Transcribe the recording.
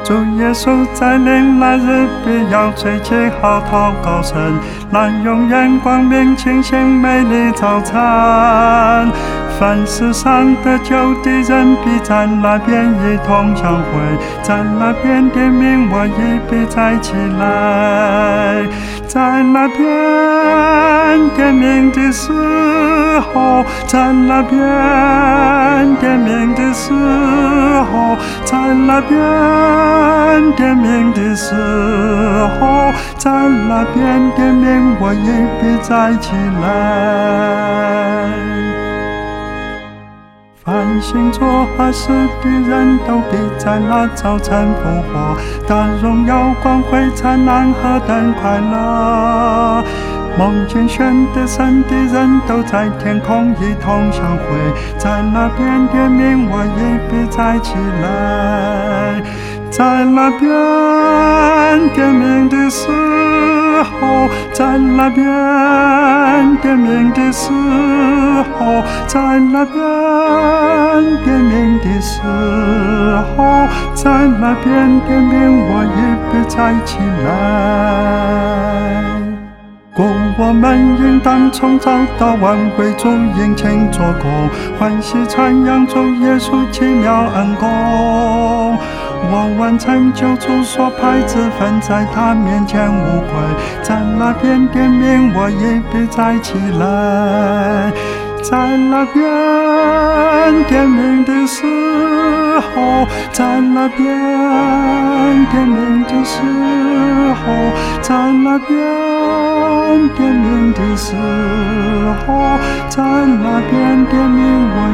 主耶稣再临那日，必要吹起号祷告声，让永远光明清醒美丽早餐。凡世上得救的人，必在那边一同相会，在那边点名，我亦必再起来。在那边点名的时候，在那边点名的时候，在那边点名的时候，在那边点名，我亦必再起来。凡行作恶事的人都必在那早晨复活，当荣耀光辉灿烂，何等快乐！梦见选得神的人都在天空一同相会，在那边点名，我亦必再起来。在那边点名的时候，在那边点名的时候，在那边点名的时候，在那边点名，我亦必再起来。故我们应当从早到晚为主殷勤做工，欢喜传扬主耶稣奇妙恩功。我完成救主所派之分，在他面前无愧，在那边点名，我亦必再起来。在那边点名的时候，在那边点名的时候，在那边点名的时候，在那边点名，我